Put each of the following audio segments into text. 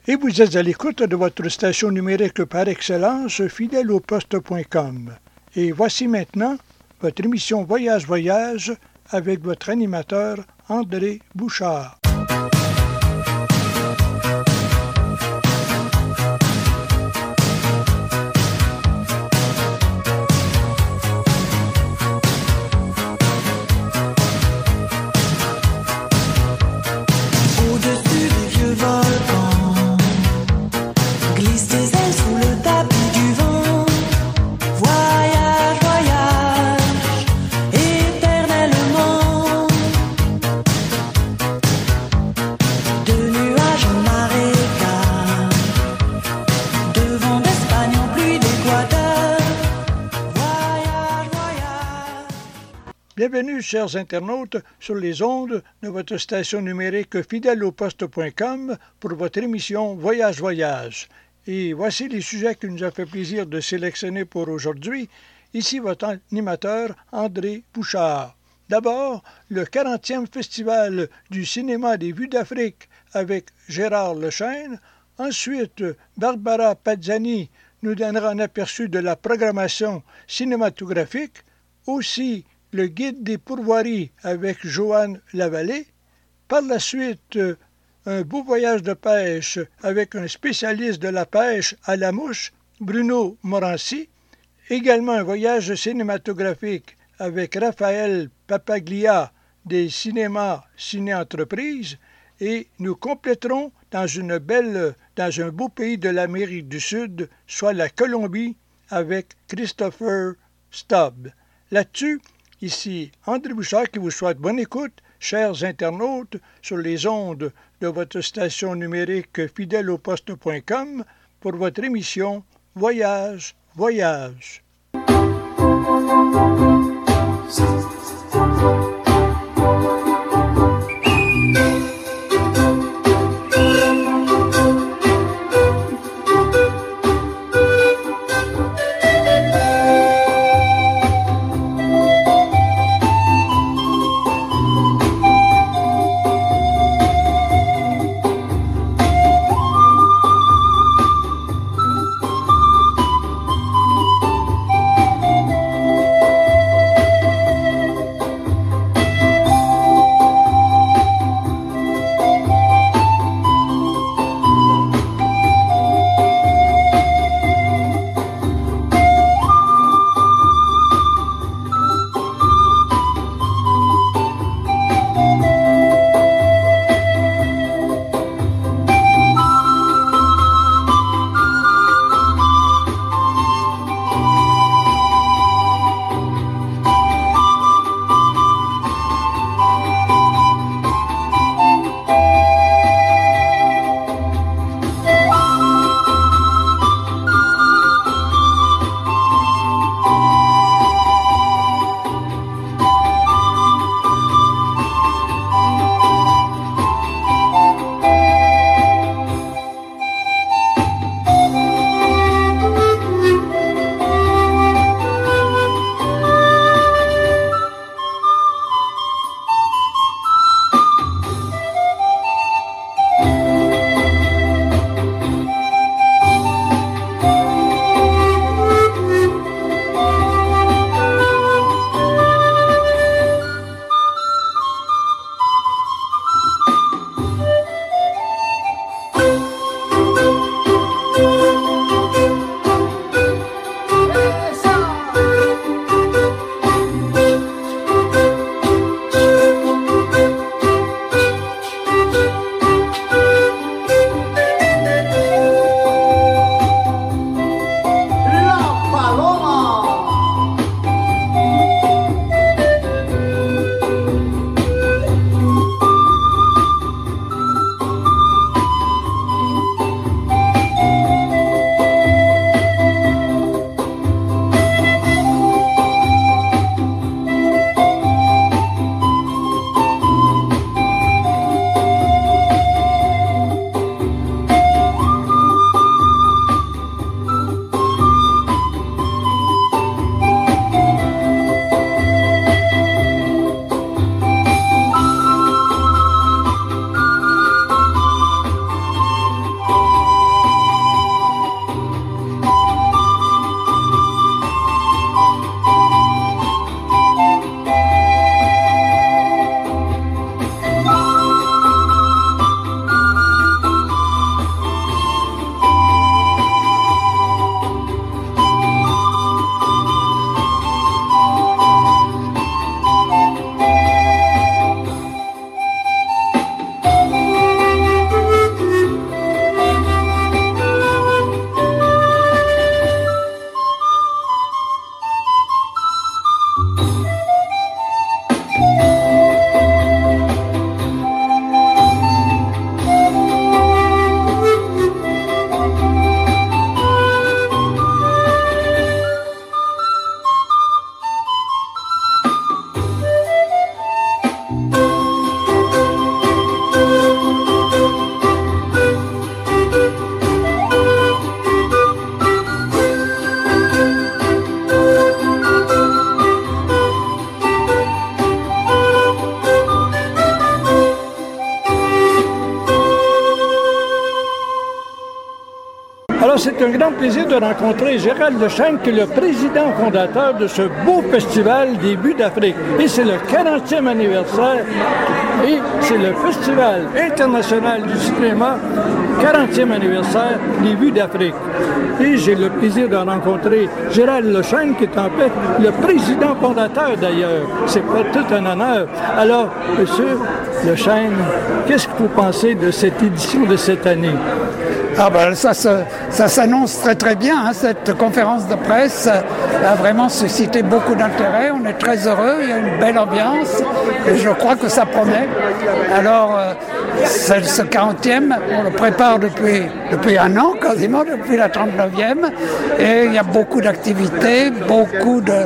Et vous êtes à l'écoute de votre station numérique par excellence, fidèleauposte.com. Et voici maintenant votre émission Voyage avec votre animateur André Bouchard. Bienvenue, chers internautes, sur les ondes de votre station numérique fidèleauposte.com pour votre émission Voyage. Et voici les sujets qu'il nous a fait plaisir de sélectionner pour aujourd'hui. Ici votre animateur André Bouchard. D'abord, le 40e Festival du cinéma des vues d'Afrique avec Gérard Lechêne. Ensuite, Barbara Pazzani nous donnera un aperçu de la programmation cinématographique. Aussi, le guide des pourvoiries avec Joanne Lavallée. Par la suite, un beau voyage de pêche avec un spécialiste de la pêche à la mouche, Bruno Morancy. Également un voyage cinématographique avec Raphaël Papaglia des cinémas Ciné-Entreprises. Et nous compléterons dans un beau pays de l'Amérique du Sud, soit la Colombie, avec Christopher Stubb. Là-dessus, ici André Bouchard qui vous souhaite bonne écoute, chers internautes, sur les ondes de votre station numérique fidèleauposte.com pour votre émission Voyage. Alors, c'est un grand plaisir de rencontrer Gérald Lechesne, qui est le président fondateur de ce beau festival des Vues d'Afrique. Et c'est le 40e anniversaire et c'est le Festival international du cinéma, 40e anniversaire des Vues d'Afrique. Et j'ai le plaisir de rencontrer Gérald Lechesne, qui est en fait le président fondateur d'ailleurs. C'est pas tout un honneur. Alors, monsieur Lechesne, qu'est-ce que vous pensez de cette édition de cette année? Ah ben, ça s'annonce très très bien, hein. Cette conférence de presse a vraiment suscité beaucoup d'intérêt. On est très heureux, il y a une belle ambiance et je crois que ça promet. Alors, ce 40e, on le prépare depuis un an quasiment, depuis la 39e, et il y a beaucoup d'activités, beaucoup de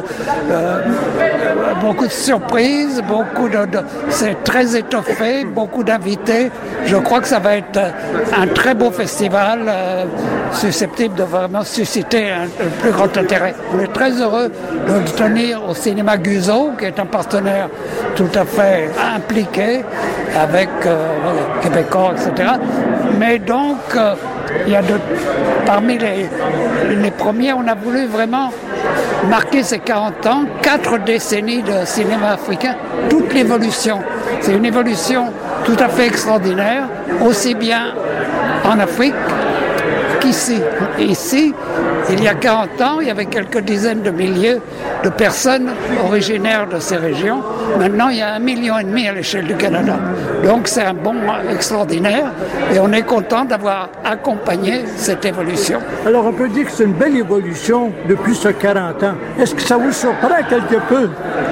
surprises, c'est très étoffé, beaucoup d'invités. Je crois que ça va être un très beau festival susceptible de vraiment susciter un plus grand intérêt. On est très heureux de le tenir au cinéma Guzot, qui est un partenaire tout à fait impliqué avec Québécois, etc. Mais donc, il y a parmi les premiers, on a voulu vraiment marquer ces 40 ans, 4 décennies de cinéma africain, toute l'évolution. C'est une évolution tout à fait extraordinaire, aussi bien en Afrique qu'ici. Ici, il y a 40 ans, il y avait quelques dizaines de milliers de personnes originaires de ces régions. Maintenant, il y a 1,5 million à l'échelle du Canada. Donc, c'est un bond extraordinaire et on est content d'avoir accompagné cette évolution. Alors, on peut dire que c'est une belle évolution depuis ce 40 ans. Est-ce que ça vous surprend quelque peu?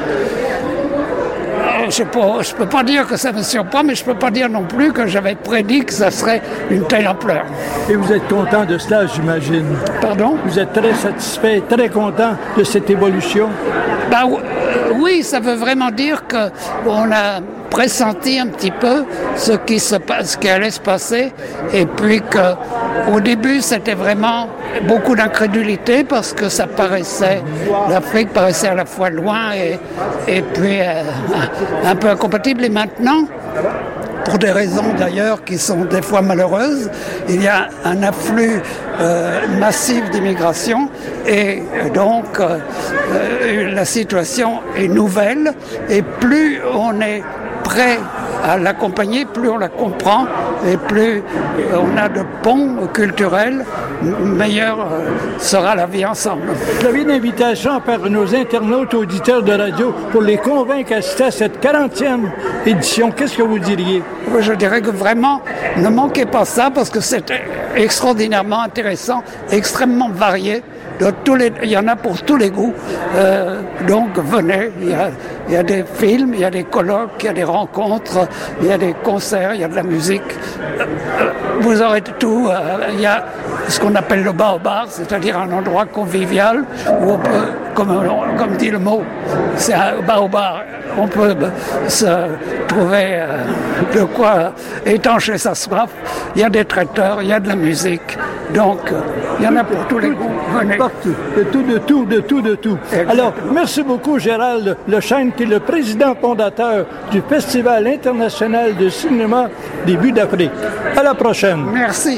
Je ne peux pas dire que ça me surprend, mais je ne peux pas dire non plus que j'avais prédit que ça serait une telle ampleur. Et vous êtes content de cela, j'imagine? Pardon? Vous êtes très satisfait, très content de cette évolution? Oui, ça veut vraiment dire qu'on a pressenti un petit peu ce qui allait se passer, et puis qu'au début c'était vraiment beaucoup d'incrédulité parce que ça paraissait, l'Afrique paraissait à la fois loin et puis un peu incompatible. Et maintenant, pour des raisons d'ailleurs qui sont des fois malheureuses, il y a un afflux massif d'immigration et donc la situation est nouvelle, et plus on est prêt à l'accompagner, plus on la comprend et plus on a de ponts culturels, meilleure sera la vie ensemble. Vous avez une invitation par nos internautes auditeurs de radio pour les convaincre d'assister à cette 40e édition. Qu'est-ce que vous diriez? Je dirais que vraiment, ne manquez pas ça parce que c'est extraordinairement intéressant, extrêmement varié. Il y en a pour tous les goûts. Donc venez, il y a des films, il y a des colloques, il y a des rencontres, il y a des concerts, il y a de la musique. Vous aurez tout. Il y a ce qu'on appelle le Baobar, c'est-à-dire un endroit convivial où on peut, comme dit le mot, c'est un Baobar. On peut se trouver de quoi étancher sa soif. Il y a des traiteurs, il y a de la musique. Donc, il y en a pour tous les goûts. Venez. Partout. De tout. Alors, merci beaucoup, Gérald Lechesne, qui est le président fondateur du Festival international de cinéma des Vues d'Afrique. À la prochaine. Merci.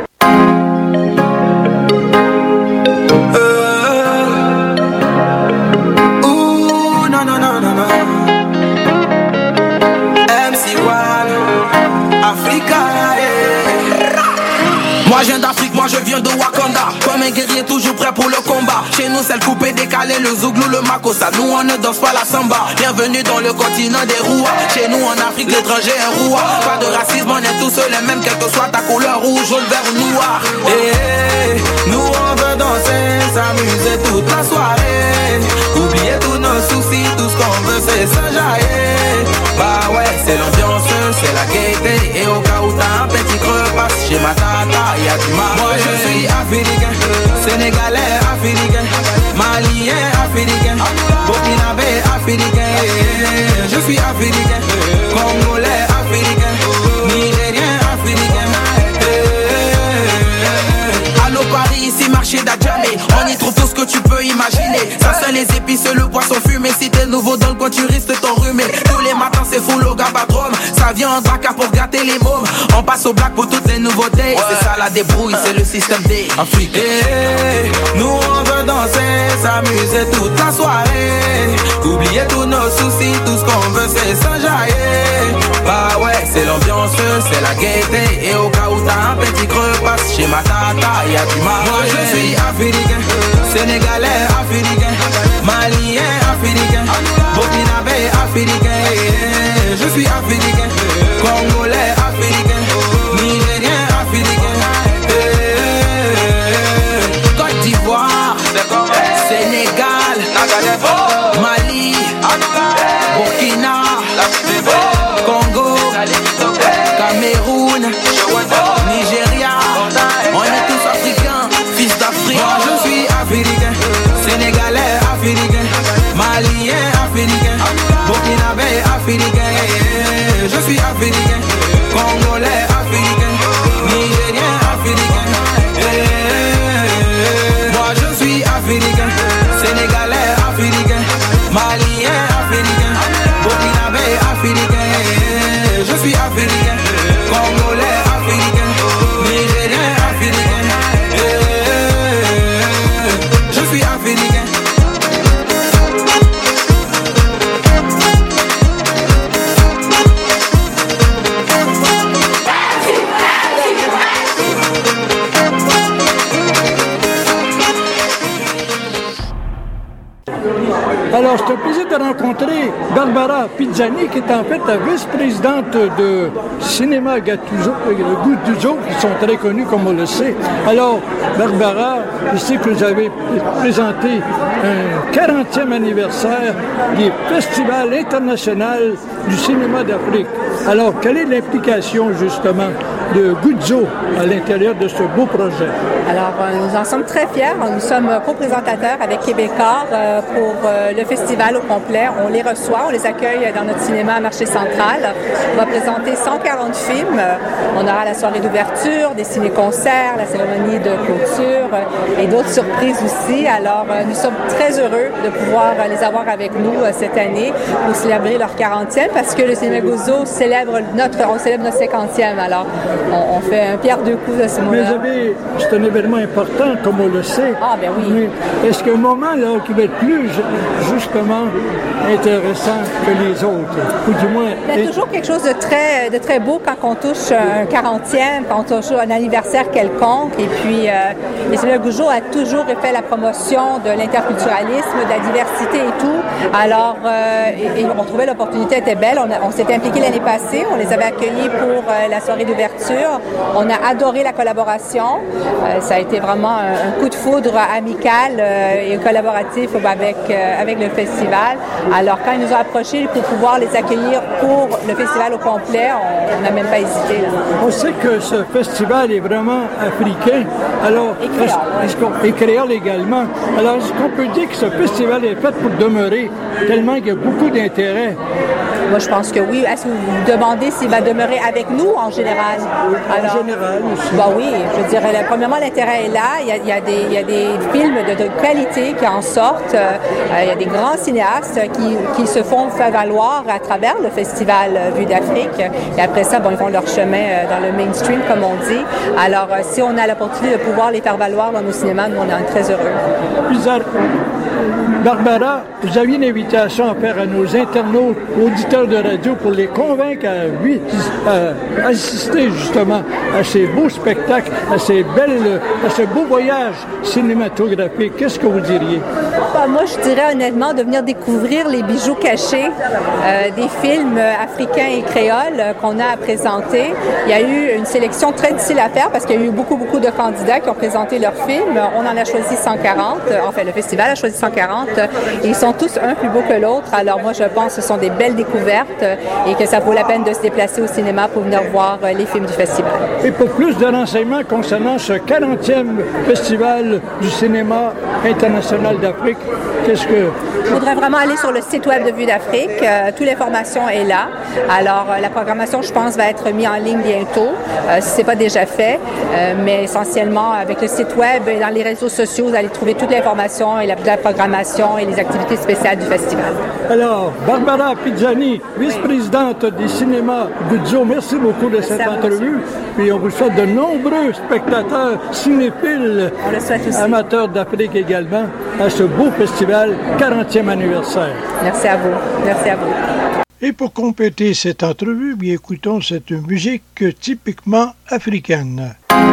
Moi je viens d'Afrique, moi je viens de Wakanda. Comme un guerrier toujours prêt pour le combat. Chez nous c'est le coupé décalé, le zouglou, le makossa. Nous on ne danse pas la samba. Bienvenue dans le continent des rouas. Chez nous en Afrique l'étranger est un roua. Pas de racisme, on est tous les mêmes, quelle que soit ta couleur, rouge, jaune, vert ou noir. Nous on veut danser, s'amuser toute la soirée. Oublier tous nos soucis, tout ce qu'on veut c'est s'enjailler. Bah ouais, c'est l'ambiance, c'est la gaieté. Et au cas où t'as un petit creux, passe chez ma tata, y'a du mal. Moi je suis africain, sénégalais africain, malien africain, burkinabé africain. Je suis africain, congolais africain, nigérien africain. Allô Paris, ici marché d'Adjamé. On y trouve tout ce que tu peux imaginer. Ça c'est les épices, le poisson fumé. Si t'es nouveau dans le coin, tu risques de t'enrhumer. Tous les matins c'est full au gabadrome. Ça la viande, braquard pour gâter les mômes. On passe au black pour toutes les nouveautés. C'est ça la débrouille, c'est le système D. Afrique. Nous on veut danser, s'amuser toute la soirée. Oublier tous nos soucis, tout ce qu'on veut c'est s'enjailler. Bah ouais, c'est l'ambiance, c'est la gaieté. Et au cas où t'as un petit creux, passe chez ma tata, y'a du mal. Moi je suis africain, sénégalais africain, malien africain, burkinabé africain. Je suis africain, congolais africain, nigérien africain, Côte d'Ivoire, Sénégal, Mali, Burkina, Congo, Cameroun, Nigeria. On est tous africains, fils d'Afrique. Moi je suis africain, sénégalais africain, malien africain, burkinabé africain. Je suis africain, congolais africain, nigérien africain. Moi je suis africain, sénégalais africain, malien africain, burkinabé africain. Je suis africain, congolais africain, nigérien africain. Je suis africain. Alors, c'est un plaisir de rencontrer Barbara Pizzani, qui est en fait la vice-présidente de Cinéma Guzzo, qui sont très connus, comme on le sait. Alors, Barbara, je sais que vous avez présenté un 40e anniversaire du Festival international du cinéma d'Afrique. Alors, quelle est l'implication, justement, de Guzzo à l'intérieur de ce beau projet? Alors, nous en sommes très fiers. Nous sommes co-présentateurs avec Québécois pour le festival au complet. On les reçoit, on les accueille dans notre cinéma à Marché Central. On va présenter 140 films. On aura la soirée d'ouverture, des ciné-concerts, la cérémonie de clôture et d'autres surprises aussi. Alors, nous sommes très heureux de pouvoir les avoir avec nous cette année pour célébrer leur 40e parce que le cinéma Guzzo célèbre notre 50e. Alors, on fait un pierre deux coups à ce moment-là. Mais c'est un événement important, comme on le sait. Ah, ben oui. Mais est-ce qu'il y a un moment là, qui va être plus, justement, intéressant que les autres? Ou du moins... Il y a toujours quelque chose de très beau quand on touche un 40e, quand on touche un anniversaire quelconque. Et puis, le cinéma Guzzo a toujours fait la promotion de l'interculturalisme, de la diversité et tout. Alors, et on trouvait l'opportunité était belle. On s'était impliqué l'année passée. On les avait accueillis pour la soirée d'ouverture. On a adoré la collaboration. Ça a été vraiment un coup de foudre amical et collaboratif avec le festival. Alors, quand ils nous ont approchés pour pouvoir les accueillir pour le festival au complet, on n'a même pas hésité. Là. On sait que ce festival est vraiment africain. Alors, et créole également. Alors, est-ce qu'on peut dire que ce festival est fait pour demeurer tellement qu'il y a beaucoup d'intérêt? Moi, je pense que oui. Est-ce que vous vous demandez s'il va demeurer avec nous en général? Alors, en général aussi. Ben oui, je dirais, premièrement, l'intérêt est là. Il y a des films de qualité qui en sortent. Il y a des grands cinéastes qui se font faire valoir à travers le festival Vue d'Afrique. Et après ça, bon, ils font leur chemin dans le mainstream, comme on dit. Alors, si on a l'opportunité de pouvoir les faire valoir dans nos cinémas, nous, on est très heureux. Barbara, vous aviez une invitation à faire à nos internautes, auditeurs de radio, pour les convaincre à assister justement à ces beaux spectacles, à ce beau voyage cinématographique. Qu'est-ce que vous diriez? Moi, je dirais honnêtement de venir découvrir les bijoux cachés des films africains et créoles qu'on a à présenter. Il y a eu une sélection très difficile à faire parce qu'il y a eu beaucoup de candidats qui ont présenté leurs films. On en a choisi 140. Enfin, le festival a choisi 140. Et ils sont tous un plus beau que l'autre. Alors moi, je pense que ce sont des belles découvertes et que ça vaut la peine de se déplacer au cinéma pour venir voir les films du festival. Et pour plus de renseignements concernant ce 40e festival du cinéma international d'Afrique, qu'est-ce que... Il faudrait vraiment aller sur le site web de Vue d'Afrique. Toute l'information est là. Alors, la programmation, je pense, va être mise en ligne bientôt, si ce n'est pas déjà fait. Mais essentiellement, avec le site web et dans les réseaux sociaux, vous allez trouver toute l'information et la programmation et les activités spéciales du festival. Alors, Barbara Pizzani, vice-présidente des Cinéma Guzzo, merci beaucoup de cette entrevue. Puis on vous souhaite de nombreux spectateurs cinéphiles, amateurs d'Afrique également, à ce beau festival 40e anniversaire. Merci à vous. Merci à vous. Et pour compléter cette entrevue, bien écoutons cette musique typiquement africaine.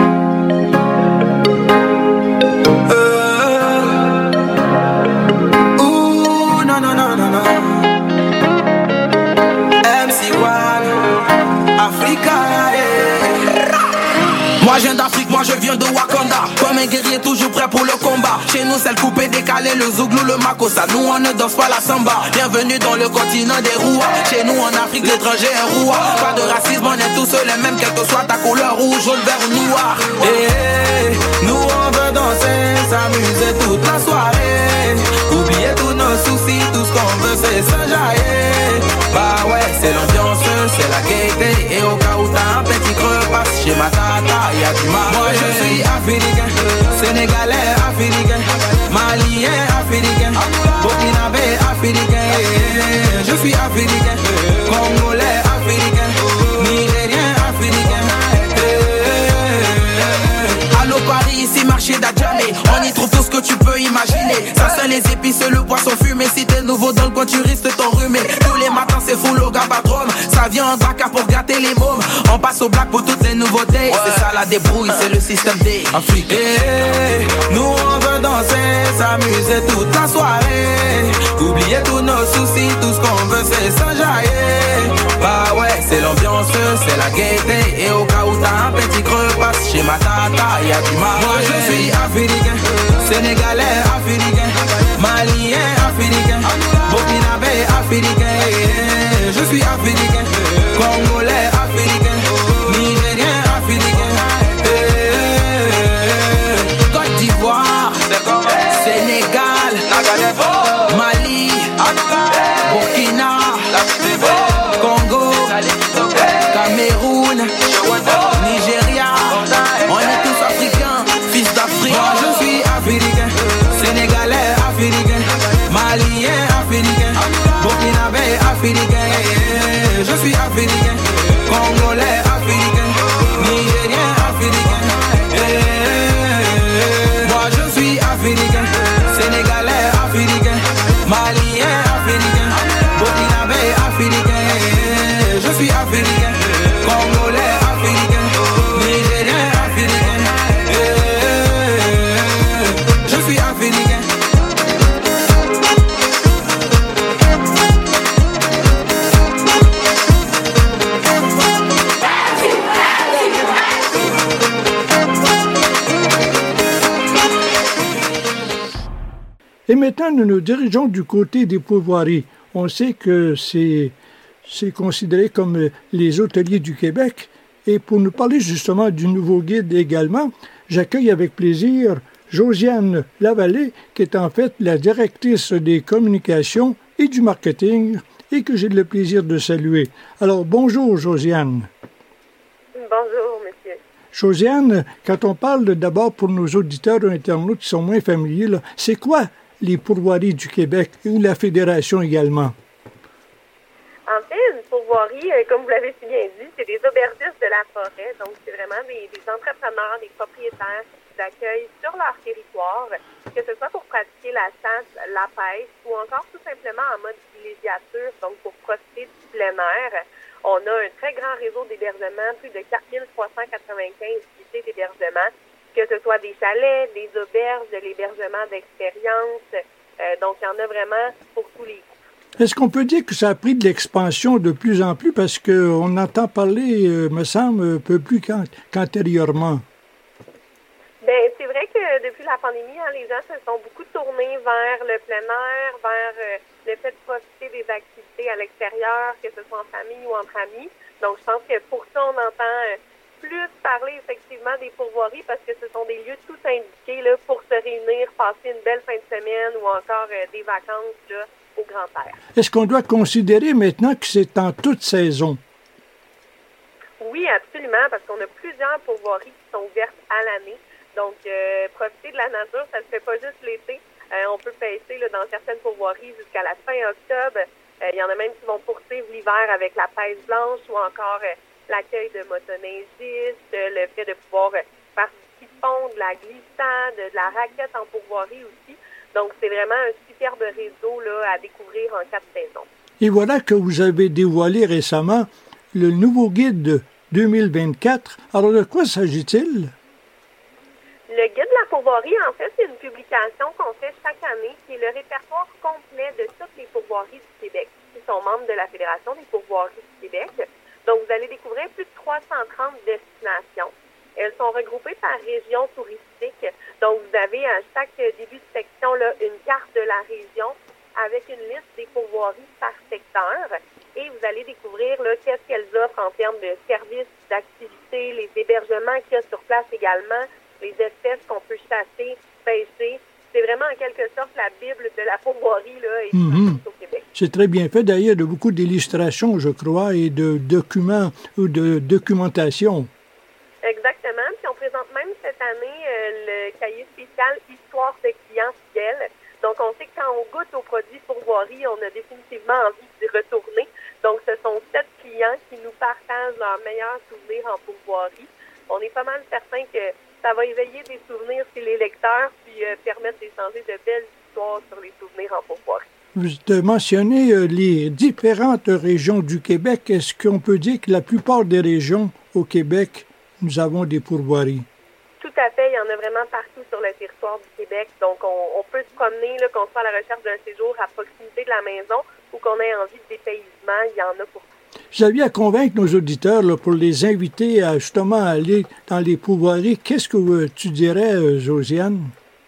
Moi je viens d'Afrique, moi je viens de Wakanda. Comme un guerrier toujours prêt pour le combat. Chez nous c'est le coupé décalé, le zouglou, le makossa. Nous on ne danse pas la samba. Bienvenue dans le continent des rouas. Chez nous en Afrique l'étranger est roi. Pas de racisme, on est tous les mêmes. Quelle que soit ta couleur, rouge, jaune, vert ou noir. Nous on veut danser, s'amuser toute la soirée. Oublier tous nos soucis, tout ce qu'on veut c'est s'enjailler. Bah ouais, c'est l'ambiance, c'est la gaieté. Et au cas où t'as un petit creux, passe chez ma tata, y'a du mal. Moi je suis africain, sénégalais africain, malien africain, burkinabé africain. Je suis africain, congolais africain, nigérien africain. Allô Paris, ici marché d'Adjamé. On y trouve tout ce que tu peux imaginer. Ça c'est les épices, le poisson fumé. Si t'es nouveau dans le coin, tu risques de t'enrhumer. Tous les matins c'est full au gabadrome. Ça vient en Dakar pour gâter les mômes. On passe au black pour toutes les nouveautés. C'est ça la débrouille, c'est le système D. Afrique. Nous on veut danser, s'amuser toute la soirée. Oublier tous nos soucis, tout ce qu'on veut c'est s'enjailler. Bah ouais, c'est l'ambiance, c'est la gaieté. Et au cas où t'as un petit creux, passe chez ma tata, y'a du mal. Moi je suis africain, sénégalais africain, malien africain, burkinabé africain. Je suis africain, congolais africain, nigérien africain. Côte d'Ivoire, Sénégal, Mali, Burkina, Congo, Cameroun, Nigeria. On est tous africains, fils d'Afrique. Moi je suis africain, sénégalais africain, malien africain, burkinabé africain. Je suis africain, congolais africain, nigérien africain. Moi je suis africain, sénégalais africain, malien africain, burkinabé africain. Je suis africain, congolais africain, nigérien africain. Je suis africain. Et maintenant, nous nous dirigeons du côté des pourvoiries. On sait que c'est considéré comme les hôteliers du Québec. Et pour nous parler justement du nouveau guide également, j'accueille avec plaisir Josiane Lavallée, qui est en fait la directrice des communications et du marketing, et que j'ai le plaisir de saluer. Alors, bonjour Josiane. Bonjour, monsieur. Josiane, quand on parle d'abord pour nos auditeurs ou internautes qui sont moins familiers, là, c'est quoi les pourvoiries du Québec ou la Fédération également? En fait, une pourvoirie, comme vous l'avez si bien dit, c'est des aubergistes de la forêt. Donc, c'est vraiment des entrepreneurs, des propriétaires qui vous accueillent sur leur territoire, que ce soit pour pratiquer la chasse, la pêche ou encore tout simplement en mode villégiature, donc pour profiter du plein air. On a un très grand réseau d'hébergement, plus de 4395 unités d'hébergement, que ce soit des chalets, des auberges, de l'hébergement d'expérience. Donc, il y en a vraiment pour tous les goûts. Est-ce qu'on peut dire que ça a pris de l'expansion de plus en plus parce qu'on entend parler, me semble, un peu plus qu'antérieurement? Bien, c'est vrai que depuis la pandémie, les gens se sont beaucoup tournés vers le plein air, vers le fait de profiter des activités à l'extérieur, que ce soit en famille ou entre amis. Donc, je pense que pour ça, on entend plus parler effectivement des pourvoiries parce que ce sont des lieux tout indiqués là, pour se réunir, passer une belle fin de semaine ou encore des vacances là, au grand air. Est-ce qu'on doit considérer maintenant que c'est en toute saison? Oui, absolument, parce qu'on a plusieurs pourvoiries qui sont ouvertes à l'année. Donc, profiter de la nature, ça ne se fait pas juste l'été. On peut pêcher là, dans certaines pourvoiries jusqu'à la fin octobre. Il y en a même qui vont poursuivre l'hiver avec la pêche blanche ou encore l'accueil de motoneigistes, le fait de pouvoir faire du ski de fond, de la glissade, de la raquette en pourvoirie aussi. Donc, c'est vraiment un superbe réseau là, à découvrir en 4 saisons. Et voilà que vous avez dévoilé récemment le nouveau guide 2024. Alors, de quoi s'agit-il? Le guide de la pourvoirie, en fait, c'est une publication qu'on fait chaque année qui est le répertoire complet de toutes les pourvoiries du Québec qui sont membres de la Fédération des pourvoiries du Québec. Donc, vous allez découvrir plus de 330 destinations. Elles sont regroupées par région touristique. Donc, vous avez à chaque début de section là, une carte de la région avec une liste des pourvoiries par secteur. Et vous allez découvrir là, qu'est-ce qu'elles offrent en termes de services, d'activités, les hébergements qu'il y a sur place également, les espèces qu'on peut chasser, pêcher. C'est vraiment en quelque sorte la Bible de la pourvoirie là, et au Québec. C'est très bien fait. D'ailleurs, il y a beaucoup d'illustrations, je crois, et de documents ou de documentation. Exactement. Puis on présente même cette année le cahier spécial Histoire de clients fidèles. Donc, on sait que quand on goûte aux produits pourvoirie, on a définitivement envie d'y retourner. Donc, ce sont 7 clients qui nous partagent leurs meilleurs souvenirs en pourvoirie. On est pas mal certain que ça va éveiller des souvenirs chez les lecteurs puis permettre d'échanger de belles histoires sur les souvenirs en pourvoirie. Vous mentionnez les différentes régions du Québec. Est-ce qu'on peut dire que la plupart des régions au Québec, nous avons des pourvoiries? Tout à fait. Il y en a vraiment partout sur le territoire du Québec. Donc, on peut se promener, là, qu'on soit à la recherche d'un séjour à proximité de la maison ou qu'on ait envie de dépaysement. Il y en a pour tout. Vous aviez à convaincre nos auditeurs là, pour les inviter à justement aller dans les pourvoiries. Qu'est-ce que tu dirais, Josiane?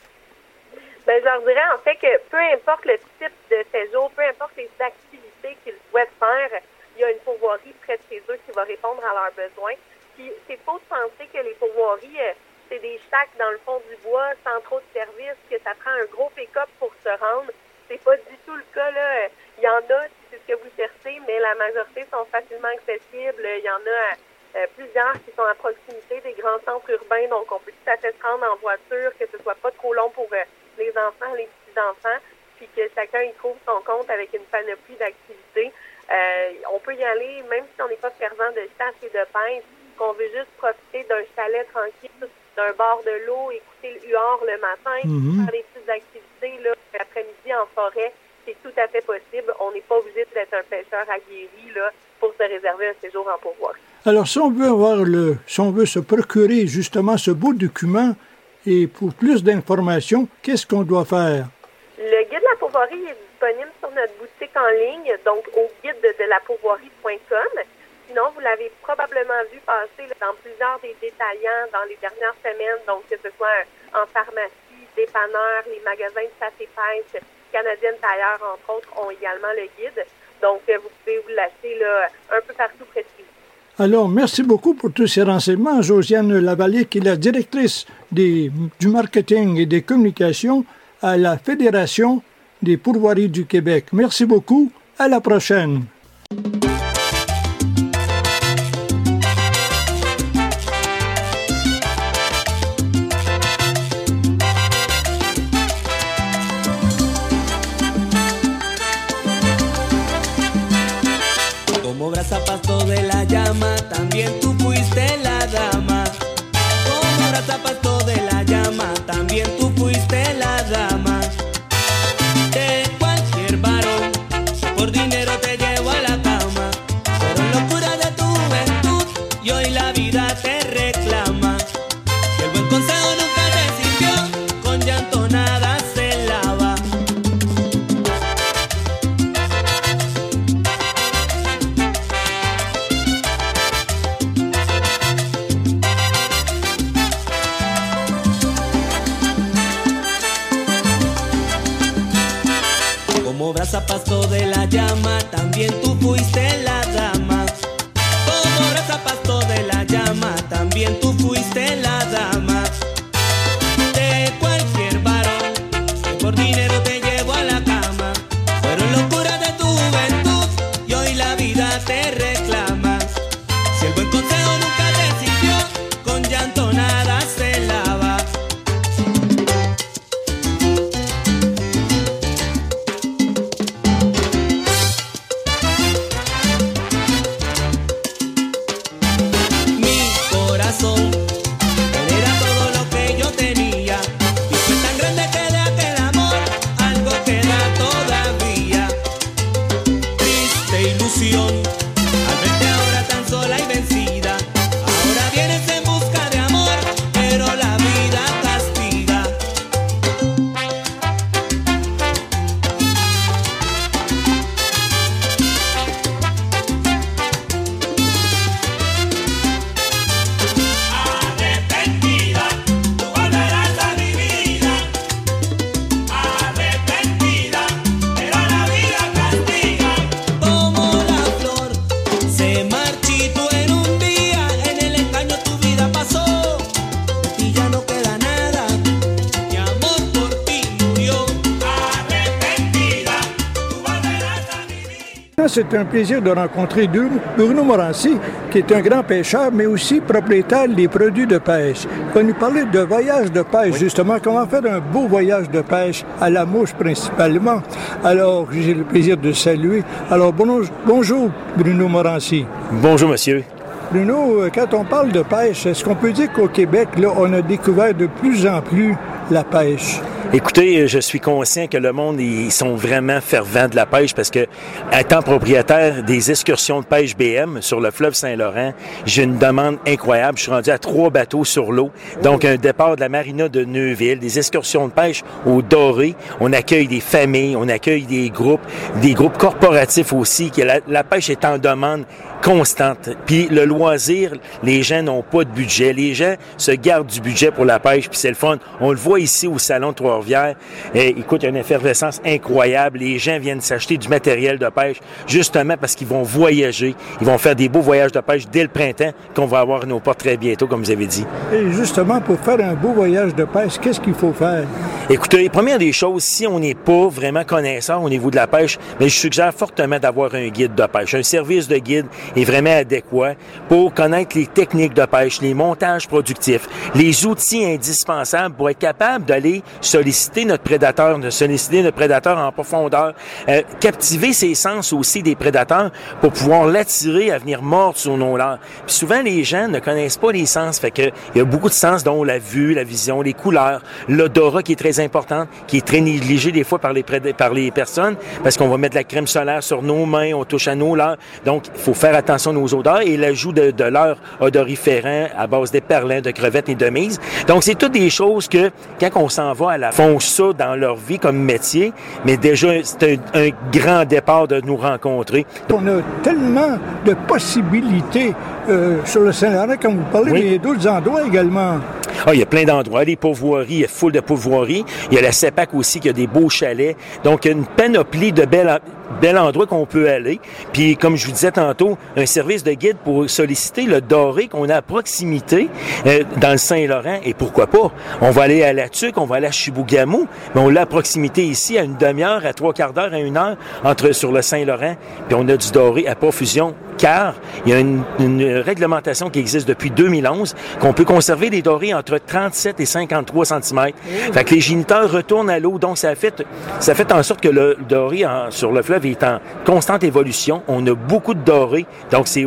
Ben, je leur dirais en fait que peu importe le type de séjour, peu importe les activités qu'ils souhaitent faire, il y a une pourvoirie près de chez eux qui va répondre à leurs besoins. Puis c'est faux de penser que les pourvoiries, c'est des chacs dans le fond du bois sans trop de services, que ça prend un gros pick-up pour se rendre. C'est pas du tout le cas, là. Il y en a, si c'est ce que vous cherchez, mais la majorité sont facilement accessibles. Il y en a plusieurs qui sont à proximité des grands centres urbains, donc on peut tout à fait se rendre en voiture, que ce soit pas trop long pour les enfants, les petits-enfants, puis que chacun y trouve son compte avec une panoplie d'activités. On peut y aller, même si on n'est pas fervent de chasse et de pêche, qu'on veut juste profiter d'un chalet tranquille, d'un bord de l'eau, écouter le huard le matin, faire des petites activités là, l'après-midi en forêt, c'est tout à fait possible. On n'est pas obligé d'être un pêcheur aguerri là, pour se réserver un séjour en pourvoirie. Alors, si on veut se procurer justement ce beau document et pour plus d'informations, qu'est-ce qu'on doit faire? Le guide de la pourvoirie est disponible sur notre boutique en ligne, donc au guide de la pourvoirie.com. Sinon, vous l'avez probablement vu passer là, dans plusieurs des détaillants dans les dernières semaines, donc que ce soit en pharmacie, dépanneurs, les magasins de chasse et pêche, Canadienne Tailleur, entre autres, ont également le guide. Donc, vous pouvez vous l'acheter là, un peu partout près de chez vous. Alors, merci beaucoup pour tous ces renseignements. Josiane Lavallée, qui est la directrice du marketing et des communications à la Fédération des pourvoiries du Québec. Merci beaucoup. À la prochaine. Como brazapasto de la llama, también tú fuiste la dama. Como brazapasto de la llama, también tú fuiste la dama. De cualquier varón, por dinero te llevo a la cama. Fueron locuras de tu juventud y hoy la vida te reclama. Si el buen consejo nunca te sirvió, con llanto nada se lava. Como brazapasto de la llama, también tú fuiste la dama. Como brazapasto de la llama, también tú fuiste la dama. De cualquier varón, que por dinero te llevo a la cama. Fueron locuras de tu juventud y hoy la vida te reclama. Si el buen consejo nunca te sirvió, con llanto nada se lava. C'est un plaisir de rencontrer Bruno Morancy, qui est un grand pêcheur, mais aussi propriétaire des produits de pêche. Il va nous parler de voyage de pêche, justement, comment faire un beau voyage de pêche à la mouche principalement. Alors, j'ai le plaisir de saluer. Alors, bonjour, Bruno Morancy. Bonjour, monsieur. Bruno, quand on parle de pêche, est-ce qu'on peut dire qu'au Québec, là, on a découvert de plus en plus la pêche? Écoutez, je suis conscient que le monde, ils sont vraiment fervents de la pêche parce que, étant propriétaire des excursions de pêche BM sur le fleuve Saint-Laurent, j'ai une demande incroyable. Je suis rendu à 3 bateaux sur l'eau. Donc, un départ de la marina de Neuville, des excursions de pêche au Doré. On accueille des familles, on accueille des groupes corporatifs aussi. Que la pêche est en demande constante. Puis le loisir, les gens n'ont pas de budget. Les gens se gardent du budget pour la pêche, puis c'est le fun. On le voit ici au Salon de Trois-Rivières. Écoute, il y a une effervescence incroyable. Les gens viennent s'acheter du matériel de pêche justement parce qu'ils vont voyager. Ils vont faire des beaux voyages de pêche dès le printemps qu'on va avoir à nos portes très bientôt, comme vous avez dit. Et justement, pour faire un beau voyage de pêche, qu'est-ce qu'il faut faire? Écoutez, première des choses, si on n'est pas vraiment connaisseur au niveau de la pêche, mais je suggère fortement d'avoir un guide de pêche. Un service de guide est vraiment adéquat pour connaître les techniques de pêche, les montages productifs, les outils indispensables pour être capable d'aller solliciter notre prédateur en profondeur, captiver ses sens aussi des prédateurs pour pouvoir l'attirer à venir mordre sur nos leurres. Puis souvent, les gens ne connaissent pas les sens, fait que il y a beaucoup de sens, dont la vue, la vision, les couleurs, l'odorat qui est très important, qui est très négligé des fois par les personnes, parce qu'on va mettre de la crème solaire sur nos mains, on touche à nos leurres. Donc, il faut faire attention à nos odeurs et l'ajout de leurres odoriférants à base d'éperlins, de crevettes et de mises. Donc, c'est toutes des choses que, quand on s'en va à la font ça dans leur vie comme métier, mais déjà, c'est un grand départ de nous rencontrer. On a tellement de possibilités sur le Saint-Laurent, comme vous parlez, mais il y a d'autres endroits également. Ah, il y a plein d'endroits. Les pourvoiries, il y a foule de pourvoiries. Il y a la CEPAC aussi qui a des beaux chalets. Donc, il y a une panoplie de bel endroit qu'on peut aller. Puis, comme je vous disais tantôt, un service de guide pour solliciter le doré qu'on a à proximité dans le Saint-Laurent. Et pourquoi pas? On va aller à La Tuque, on va aller à Chibougamau, mais on l'a à proximité ici à une demi-heure, à 3/4 d'heure, à 1 heure sur le Saint-Laurent. Puis on a du doré à profusion, car il y a une réglementation qui existe depuis 2011 qu'on peut conserver des dorés entre 37 et 53 cm. Fait que les géniteurs retournent à l'eau. Donc, ça fait en sorte que le doré sur le fleuve est en constante évolution. On a beaucoup de dorés. Donc, c'est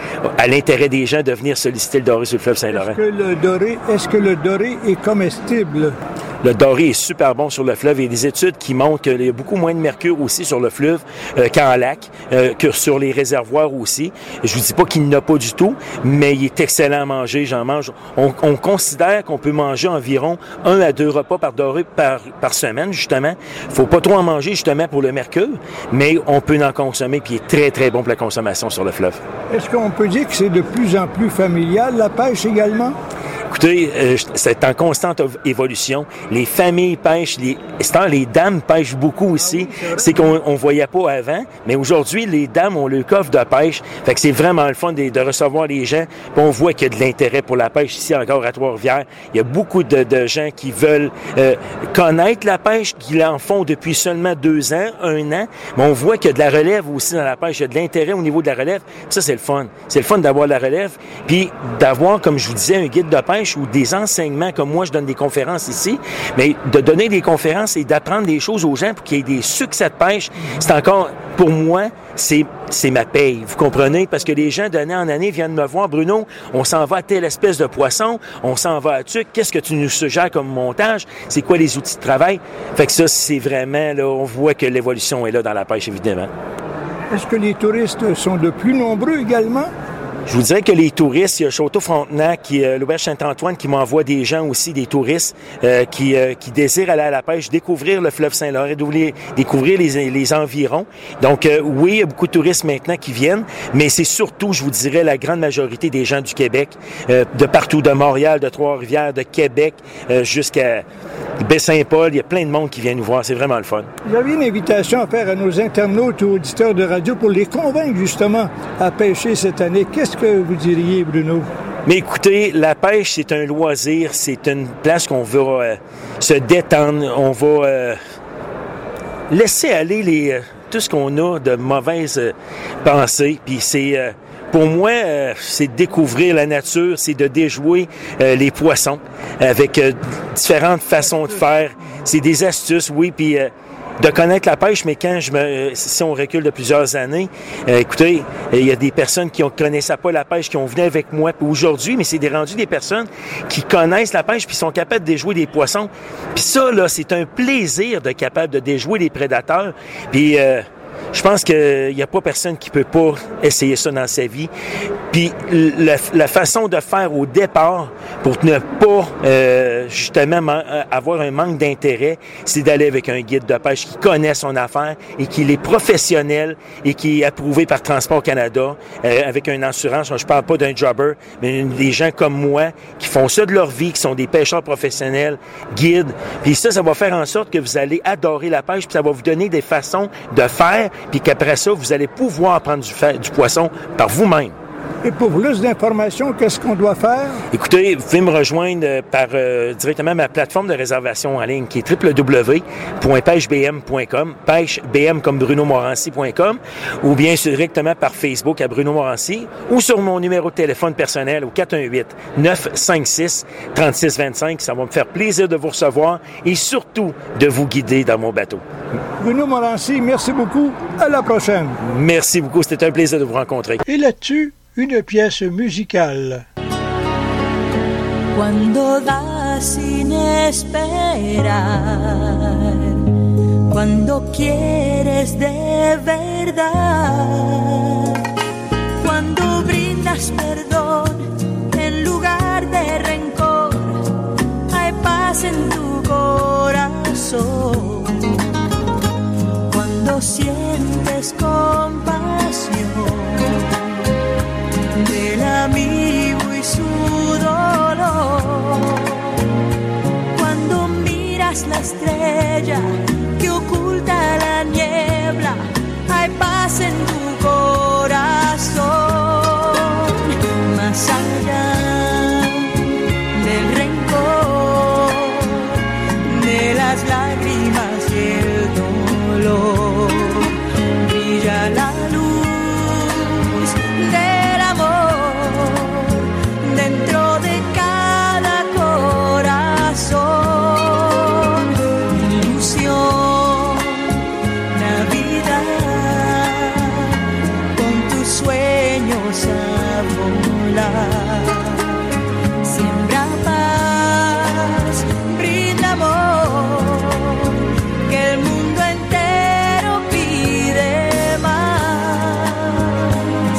à l'intérêt des gens de venir solliciter le doré sur le fleuve Saint-Laurent. Est-ce que le doré est comestible? Le doré est super bon sur le fleuve. Il y a des études qui montrent qu'il y a beaucoup moins de mercure aussi sur le fleuve qu'en lac, que sur les réservoirs aussi. Je vous dis pas qu'il n'y en a pas du tout, mais il est excellent à manger. J'en mange. On considère qu'on peut manger environ 1 à 2 repas par doré par semaine, justement. Faut pas trop en manger, justement, pour le mercure, mais on peut en consommer, puis il est très, très bon pour la consommation sur le fleuve. Est-ce qu'on peut dire que c'est de plus en plus familial, la pêche également? Écoutez, c'est en constante évolution. Les familles pêchent, les dames pêchent beaucoup aussi. C'est qu'on voyait pas avant, mais aujourd'hui, les dames ont le coffre de pêche. Fait que c'est vraiment le fun de recevoir les gens. Puis on voit qu'il y a de l'intérêt pour la pêche ici encore à Trois-Rivières. Il y a beaucoup de gens qui veulent connaître la pêche, qui en font depuis seulement 2 ans, 1 an. Mais on voit qu'il y a de la relève aussi dans la pêche. Il y a de l'intérêt au niveau de la relève. Puis ça, c'est le fun. C'est le fun d'avoir de la relève. Puis d'avoir, comme je vous disais, un guide de pêche ou des enseignements, comme moi, je donne des conférences ici, mais de donner des conférences et d'apprendre des choses aux gens pour qu'il y ait des succès de pêche, c'est encore, pour moi, c'est ma paye, vous comprenez? Parce que les gens, d'année en année, viennent me voir, Bruno, on s'en va à telle espèce de poisson, on s'en va à Tuque, qu'est-ce que tu nous suggères comme montage? C'est quoi les outils de travail? Fait que ça, c'est vraiment, là, on voit que l'évolution est là dans la pêche, évidemment. Est-ce que les touristes sont de plus nombreux également? Je vous dirais que les touristes, il y a Château-Frontenac, l'Auberge Saint-Antoine qui m'envoie des gens aussi, des touristes qui désirent aller à la pêche, découvrir le fleuve Saint-Laurent, découvrir les environs. Donc oui, il y a beaucoup de touristes maintenant qui viennent, mais c'est surtout, je vous dirais, la grande majorité des gens du Québec, de partout, de Montréal, de Trois-Rivières, de Québec, jusqu'à Baie-Saint-Paul. Il y a plein de monde qui vient nous voir. C'est vraiment le fun. Vous avez une invitation à faire à nos internautes ou auditeurs de radio pour les convaincre justement à pêcher cette année. Qu'est-ce que vous diriez, Bruno? Mais écoutez, la pêche, c'est un loisir. C'est une place qu'on va se détendre. On va laisser aller tout ce qu'on a de mauvaises pensées. Puis c'est... Pour moi, c'est découvrir la nature, c'est de déjouer les poissons avec différentes façons de faire. C'est des astuces, oui, puis de connaître la pêche, mais si on recule de plusieurs années, écoutez, il y a des personnes qui ne connaissaient pas la pêche, qui ont venu avec moi aujourd'hui, mais c'est rendu des personnes qui connaissent la pêche puis sont capables de déjouer des poissons. Puis ça, là, c'est un plaisir de capable de déjouer les prédateurs. Puis je pense qu'il n'y a pas personne qui peut pas essayer ça dans sa vie. Puis la façon de faire au départ pour ne pas justement avoir un manque d'intérêt, c'est d'aller avec un guide de pêche qui connaît son affaire et qui est professionnel et qui est approuvé par Transport Canada avec une assurance. Je parle pas d'un jobber, mais des gens comme moi qui font ça de leur vie, qui sont des pêcheurs professionnels, guides. Puis ça va faire en sorte que vous allez adorer la pêche, puis ça va vous donner des façons de faire, puis qu'après ça, vous allez pouvoir prendre du poisson par vous-même. Et pour plus d'informations, qu'est-ce qu'on doit faire? Écoutez, vous pouvez me rejoindre par directement ma plateforme de réservation en ligne qui est www.pêchebm.com, pêchebm comme brunomorancy.com, ou bien directement par Facebook à Bruno Morancy, ou sur mon numéro de téléphone personnel au 418-956-3625. Ça va me faire plaisir de vous recevoir et surtout de vous guider dans mon bateau. Bruno Morancy, merci beaucoup. À la prochaine. Merci beaucoup. C'était un plaisir de vous rencontrer. Et là-dessus, une pièce musicale. Cuando das sin esperar, cuando quieres de verdad, cuando brindas perdón en lugar de rencor, hay paz en tu corazón. Cuando sientes compasión del amigo y su dolor, cuando miras la estrella que oculta la niebla, hay paz en tu corazón. Más allá del rencor, de las lágrimas y el dolor, brilla la luz del amor dentro de cada corazón. Ilusión, Navidad, con tus sueños a volar. Siembra paz, brinda amor, que el mundo entero pide más.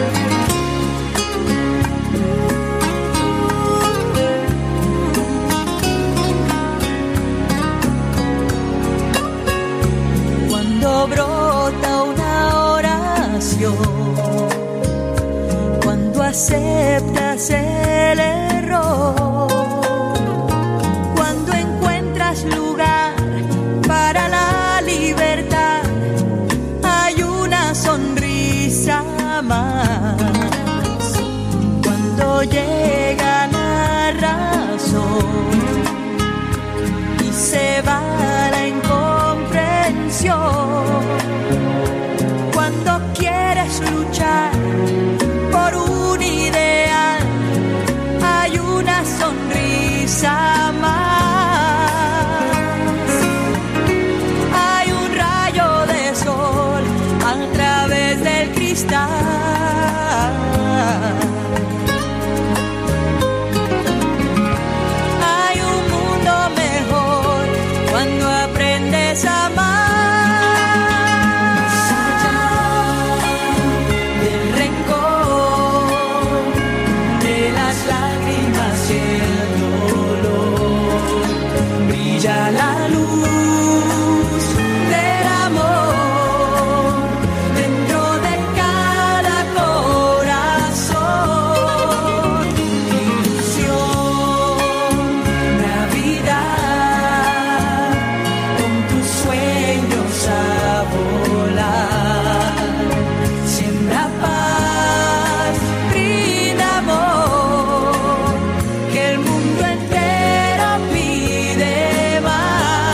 Cuando brota una oración, cuando aceptas el error, cuando encuentras lugar para la libertad, hay una sonrisa más. Cuando llega la razón y se va la incomprensión, cuando quieres luchar por un ideal, hay una sonrisa más. Hay un rayo de sol a través del cristal. Hay un mundo mejor cuando aprendes a amar. Del rencor, de las lágrimas y el dolor, brilla la luz del amor dentro de cada corazón. Ilusión, Navidad, con tus sueños a volar. Siembra paz, brinda amor, que el mundo entero pide más.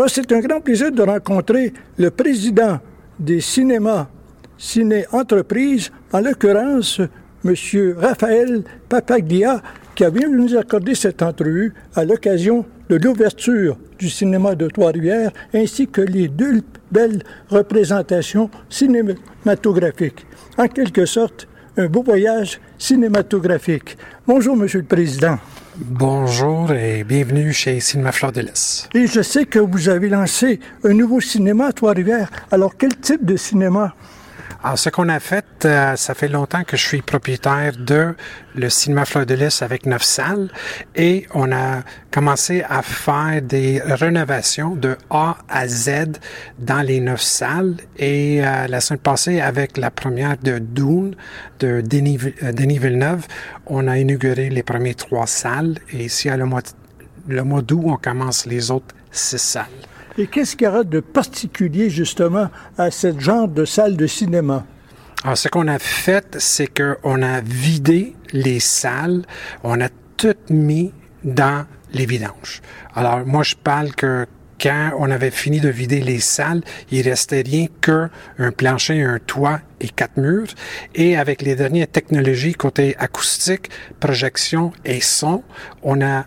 Alors, c'est un grand plaisir de rencontrer le président des cinémas Ciné Entreprises, en l'occurrence, M. Raphaël Papaglia, qui a bien voulu nous accorder cette entrevue à l'occasion de l'ouverture du cinéma de Trois-Rivières, ainsi que les 2 belles représentations cinématographiques. En quelque sorte, un beau voyage cinématographique. Bonjour, Monsieur le Président. Bonjour et bienvenue chez Cinéma Fleur de Lys. Et je sais que vous avez lancé un nouveau cinéma à Trois-Rivières. Alors, quel type de cinéma? Alors, ce qu'on a fait, ça fait longtemps que je suis propriétaire de le Cinéma Fleur de Lys avec 9 salles et on a commencé à faire des rénovations de A à Z dans les 9 salles et la semaine passée, avec la première de Dune de Denis Villeneuve, on a inauguré les premières 3 salles et ici, le mois d'août, on commence les autres 6 salles. Et qu'est-ce qu'il y aura de particulier, justement, à ce genre de salle de cinéma? Alors, ce qu'on a fait, c'est qu'on a vidé les salles, on a tout mis dans les vidanges. Alors, moi, je parle que quand on avait fini de vider les salles, il restait rien qu'un plancher, un toit et 4 murs. Et avec les dernières technologies côté acoustique, projection et son, on a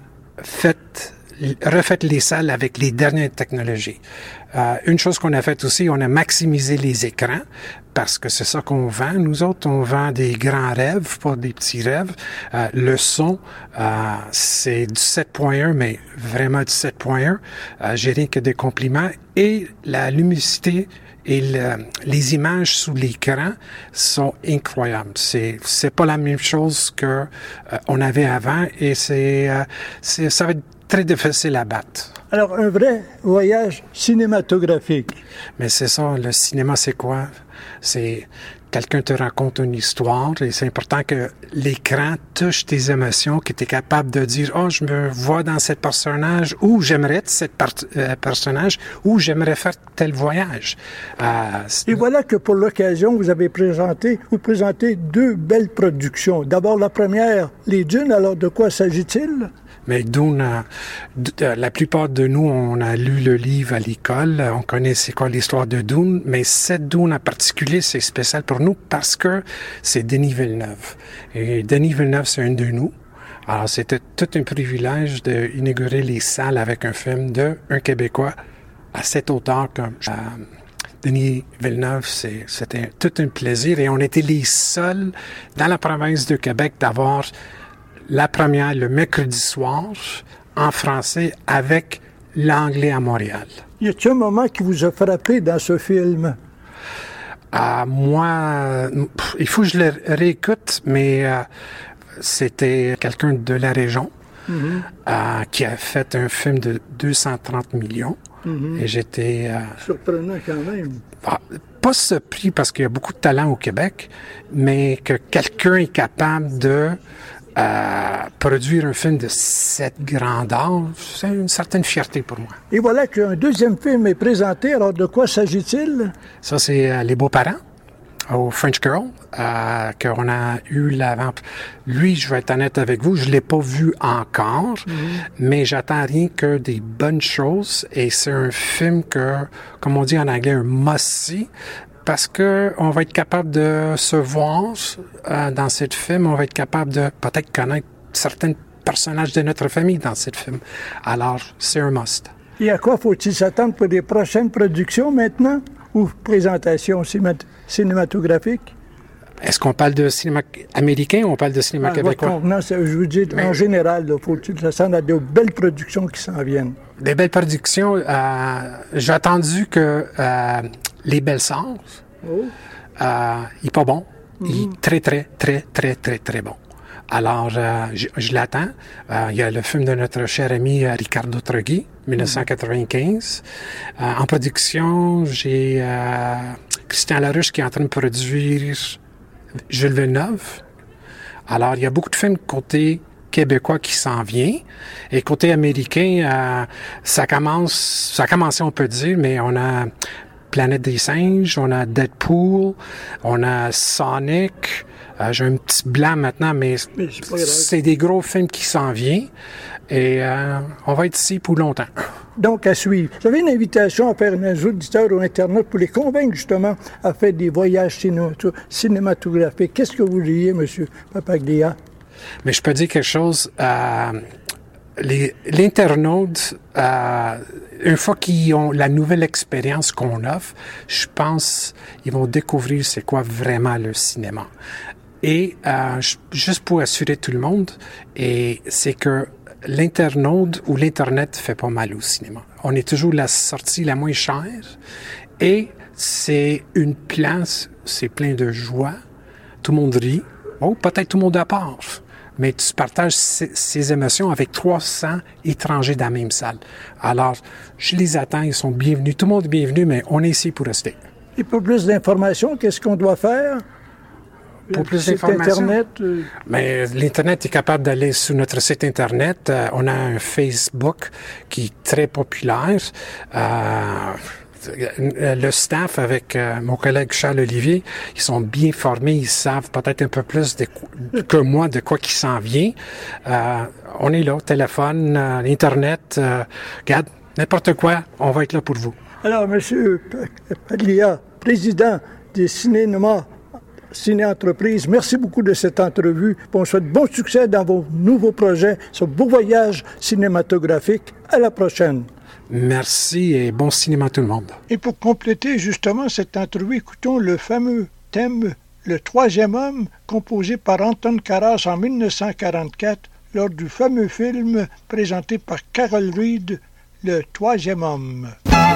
refait les salles avec les dernières technologies. Une chose qu'on a faite aussi, on a maximisé les écrans parce que c'est ça qu'on vend. Nous autres, on vend des grands rêves, pas des petits rêves. Le son, c'est du 7.1, mais vraiment du 7.1. J'ai rien que des compliments. Et la luminosité et les images sous l'écran sont incroyables. C'est pas la même chose que on avait avant et ça va être très difficile à battre. Alors, un vrai voyage cinématographique. Mais c'est ça, le cinéma, c'est quoi? C'est quelqu'un te raconte une histoire et c'est important que l'écran touche tes émotions, que tu es capable de dire « Oh, je me vois dans ce personnage » ou « J'aimerais être ce personnage » ou « J'aimerais faire tel voyage ». Et voilà que pour l'occasion, vous présentez 2 belles productions. D'abord, la première, les Dunes. Alors, de quoi s'agit-il? Mais Dune, la plupart de nous, on a lu le livre à l'école, on connaît c'est quoi l'histoire de Dune, mais cette Dune en particulier, c'est spécial pour nous parce que c'est Denis Villeneuve. Et Denis Villeneuve, c'est un de nous. Alors, c'était tout un privilège d'inaugurer les salles avec un film d'un Québécois à cette hauteur comme Denis Villeneuve. C'était tout un plaisir et on était les seuls dans la province de Québec d'avoir la première le mercredi soir en français avec l'anglais à Montréal. Y a-t-il un moment qui vous a frappé dans ce film? Moi, il faut que je le réécoute, mais c'était quelqu'un de la région qui a fait un film de 230 millions. Et j'étais... surprenant quand même. Pas surpris parce qu'il y a beaucoup de talent au Québec, mais que quelqu'un est capable de produire un film de cette grandeur, c'est une certaine fierté pour moi. Et voilà qu'un deuxième film est présenté. Alors, de quoi s'agit-il? Ça, c'est Les Beaux-Parents, au French Girl, qu'on a eu l'avant. Lui, je vais être honnête avec vous, je l'ai pas vu encore, mais j'attends rien que des bonnes choses. Et c'est un film que, comme on dit en anglais, un must-see. Parce que on va être capable de se voir dans ce film, on va être capable de peut-être connaître certains personnages de notre famille dans ce film. Alors, c'est un must. Et à quoi faut-il s'attendre pour les prochaines productions maintenant ou présentations cinématographiques? Est-ce qu'on parle de cinéma américain ou on parle de cinéma québécois? Non, je veux dire, en général, faut-il s'attendre à de belles productions qui s'en viennent? Des belles productions. J'ai attendu que Les Belles Sœurs, il est pas bon. Il est très, très, très, très, très, très bon. Alors, je l'attends. Il y a le film de notre cher ami Ricardo Troghi, 1995. En production, j'ai Christian Larouche qui est en train de produire Jules Villeneuve. Alors, il y a beaucoup de films côté québécois qui s'en vient. Et côté américain, ça a commencé, on peut dire, mais on a Planète des singes, on a Deadpool, on a Sonic, J'ai un petit blanc maintenant, mais c'est des gros films qui s'en viennent. Et on va être ici pour longtemps. Donc, à suivre. J'avais une invitation à faire aux auditeurs ou internautes pour les convaincre, justement, à faire des voyages cinématographiques. Qu'est-ce que vous diriez, M. Papaglia? Mais je peux dire quelque chose. L'internaute, une fois qu'ils ont la nouvelle expérience qu'on offre, je pense qu'ils vont découvrir c'est quoi vraiment le cinéma. Et juste pour assurer tout le monde, et c'est que l'internaute ou l'Internet fait pas mal au cinéma. On est toujours la sortie la moins chère et c'est une place, c'est plein de joie. Tout le monde rit. Oh, peut-être tout le monde à part. Mais tu partages ces émotions avec 300 étrangers dans la même salle. Alors, je les attends, ils sont bienvenus. Tout le monde est bienvenu, mais on est ici pour rester. Et pour plus d'informations, qu'est-ce qu'on doit faire? Pour plus d'informations? Internet, Mais l'Internet est capable d'aller sur notre site Internet. On a un Facebook qui est très populaire. Le staff avec mon collègue Charles-Olivier, ils sont bien formés, ils savent peut-être un peu plus que moi de quoi qui s'en vient. On est là, téléphone, Internet, regarde, n'importe quoi, on va être là pour vous. Alors, M. Paglia, président des Ciné-Entreprises, merci beaucoup de cette entrevue. On souhaite bon succès dans vos nouveaux projets, ce beau voyage cinématographique. À la prochaine. Merci et bon cinéma à tout le monde. Et pour compléter justement cette entrevue, écoutons le fameux thème « Le troisième homme » composé par Anton Karas en 1944 lors du fameux film présenté par Carol Reed, « Le troisième homme ».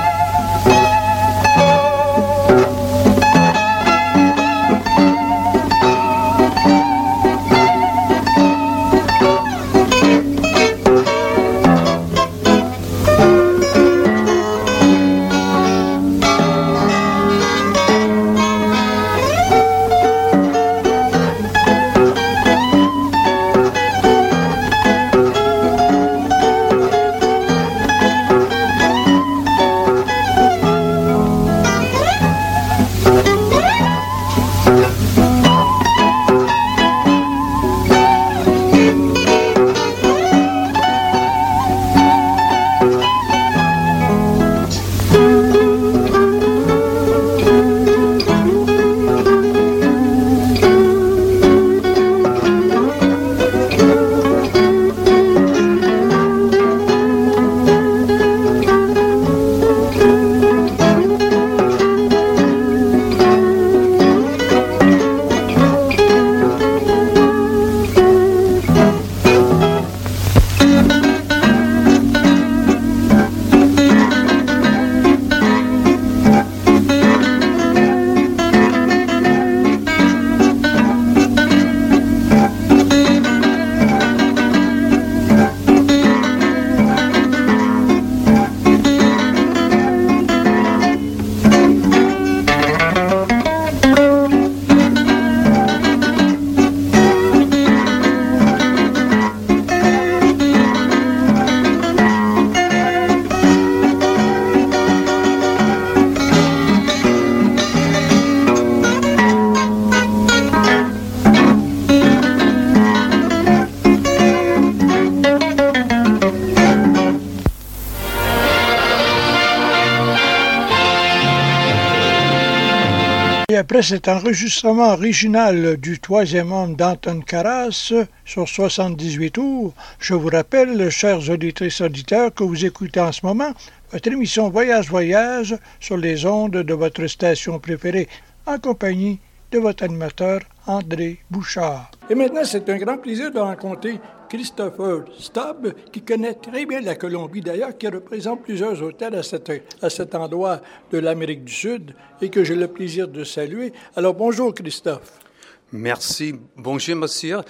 Et après cet enregistrement original du troisième homme d'Anton Karas sur 78 tours, je vous rappelle, chers auditrices et auditeurs, que vous écoutez en ce moment votre émission Voyage sur les ondes de votre station préférée, en compagnie de votre animateur André Bouchard. Et maintenant, c'est un grand plaisir de rencontrer Christopher Stubb, qui connaît très bien la Colombie d'ailleurs, qui représente plusieurs hôtels à cet endroit de l'Amérique du Sud et que j'ai le plaisir de saluer. Alors, bonjour Christophe. Merci. Bonjour, monsieur.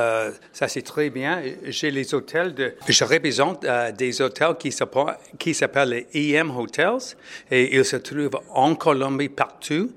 Ça, c'est très bien. J'ai les hôtels je représente des hôtels qui s'appellent les EM Hotels et ils se trouvent en Colombie partout,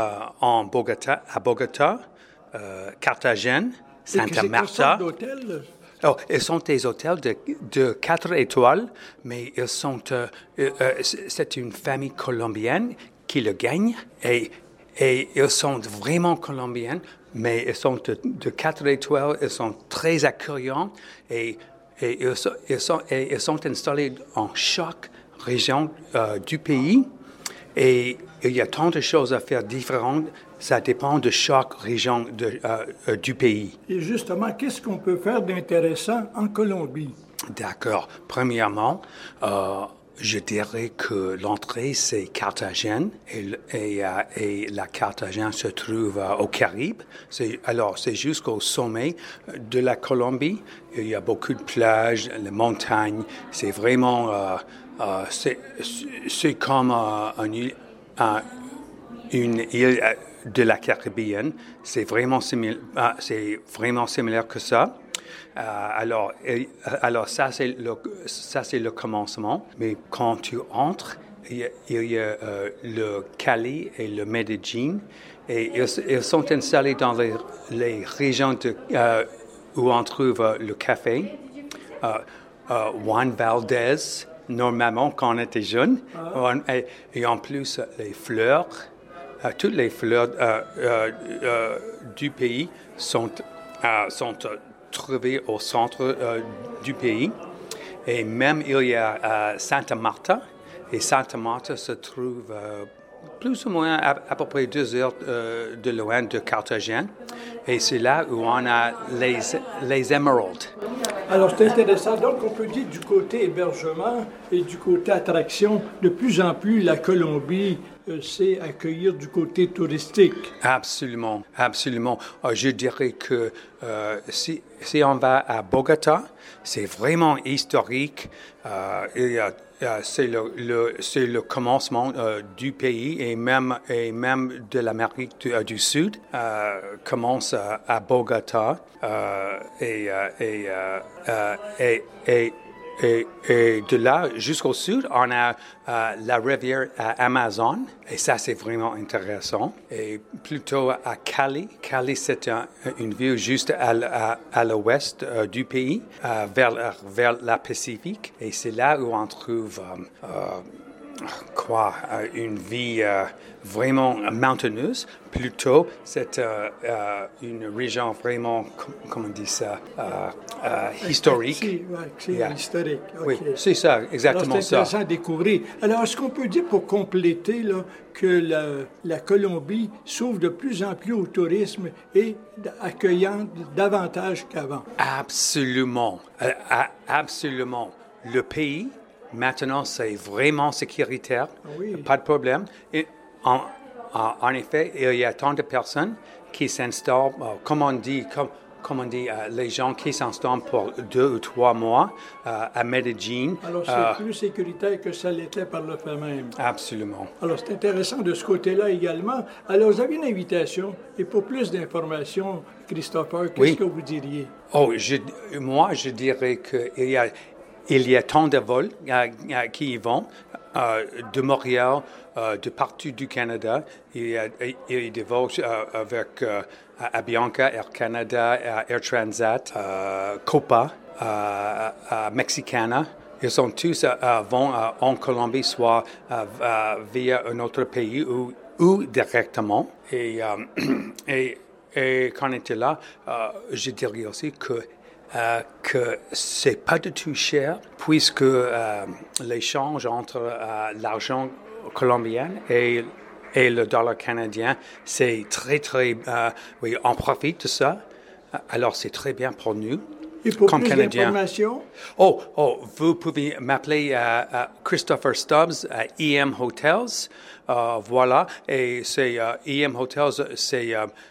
à Bogota, Cartagène, Santa Marta. Oh, ils sont des hôtels de 4 étoiles, mais ils sont, c'est une famille colombienne qui le gagne et Et ils sont vraiment colombiennes, mais ils sont de 4 étoiles, ils sont très accueillants et ils sont installés en chaque région du pays. Et il y a tant de choses à faire différentes, ça dépend de chaque région du pays. Et justement, qu'est-ce qu'on peut faire d'intéressant en Colombie? D'accord. Premièrement, je dirais que l'entrée, c'est Carthagène, et la Carthagène se trouve au Caraïbe. C'est jusqu'au sommet de la Colombie. Il y a beaucoup de plages, les montagnes. C'est vraiment... c'est comme une île de la Caribéenne. C'est vraiment similaire que ça. Alors ça c'est le commencement. Mais quand tu entres, il y a le Cali et le Medellín, et ils sont installés dans les régions où on trouve le café. Juan Valdez, normalement quand on était jeune, et en plus les fleurs. Toutes les fleurs du pays sont trouvées au centre du pays. Et même il y a Santa Marta. Et Santa Marta se trouve plus ou moins à peu près 2 heures de loin de Carthagène. Et c'est là où on a les émeraudes. Alors, c'est intéressant. Donc, on peut dire du côté hébergement et du côté attraction, de plus en plus, la Colombie sait accueillir du côté touristique. Absolument, absolument. Je dirais que si on va à Bogota, c'est vraiment historique. C'est le commencement du pays et même de l'Amérique du Sud commence à Bogota et de là jusqu'au sud, on a la rivière Amazon, et ça c'est vraiment intéressant. Et plutôt à Cali. Cali, c'est une ville juste à l'ouest du pays, vers la Pacifique, et c'est là où on trouve une vie vraiment montagneuse. Plutôt, c'est une région vraiment, comment on dit ça, historique. Historique. Okay. Oui, c'est ça, exactement. Alors, c'est intéressant à découvrir. Alors, est-ce qu'on peut dire, pour compléter, là, que la Colombie s'ouvre de plus en plus au tourisme et accueillant davantage qu'avant? Absolument. Absolument. Le pays, maintenant, c'est vraiment sécuritaire. Oui. Pas de problème. Et en effet, il y a tant de personnes qui s'installent, comme on dit, les gens qui s'installent pour 2 ou 3 mois à Medellín. Alors, c'est plus sécuritaire que ça l'était par le fait même. Absolument. Alors, c'est intéressant de ce côté-là également. Alors, vous avez une invitation, et pour plus d'informations, Christopher, qu'est-ce que vous diriez? Moi, je dirais qu'il y a tant de vols qui y vont, de Montréal, de partout du Canada. Il y a des vols avec Avianca, Air Canada, Air Transat, Copa, Mexicana. Ils sont tous vont en Colombie, soit via un autre pays ou directement. Et quand on était là, je dirais aussi que c'est pas du tout cher, puisque l'échange entre l'argent colombien et le dollar canadien, c'est très, oui, on profite de ça. Alors, c'est très bien pour nous. Et pour plus d'informations? Vous pouvez m'appeler Christopher Stubbs à EM Hotels. Voilà. Et c'est EM Hotels, c'est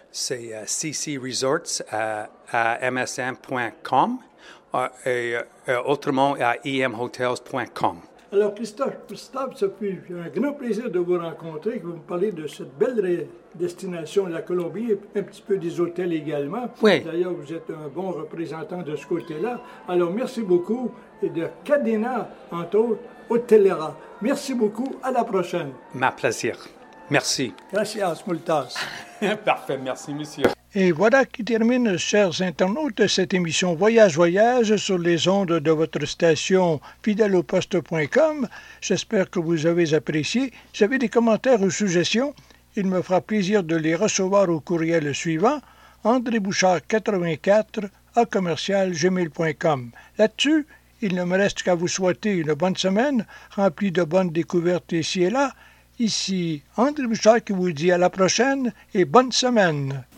CC Resorts à msn.com et autrement à emhotels.com. Alors, Christophe, ça fait un grand plaisir de vous rencontrer, que vous me parlez de cette belle destination de la Colombie et un petit peu des hôtels également. Oui. D'ailleurs, vous êtes un bon représentant de ce côté-là. Alors, merci beaucoup. Et de Cadena, entre autres, Hotelera. Merci beaucoup. À la prochaine. Ma plaisir. Merci. Gracias, multas. Parfait. Merci, monsieur. Et voilà qui termine, chers internautes, cette émission Voyage sur les ondes de votre station fidèleauposte.com. J'espère que vous avez apprécié. Si vous avez des commentaires ou suggestions, il me fera plaisir de les recevoir au courriel suivant, andrébouchard84@gmail.com. Là-dessus, il ne me reste qu'à vous souhaiter une bonne semaine, remplie de bonnes découvertes ici et là. Ici André Bouchard qui vous dit à la prochaine et bonne semaine.